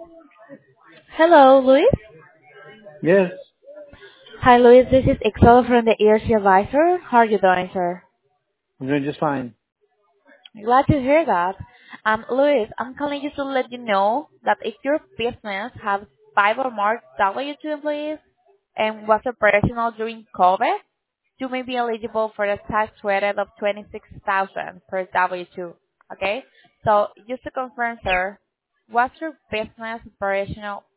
Hello, Luis. Yes, Hi, Luis. This is Excel from the ERC Advisor. How are you doing, sir? I'm doing just fine. Glad to hear that. Luis, I'm calling you to let you know that if your business has 5 or more W-2 employees and was operational during COVID, you may be eligible for a tax credit of 26,000 per W-2. Okay? So just to confirm, sir, was your business operational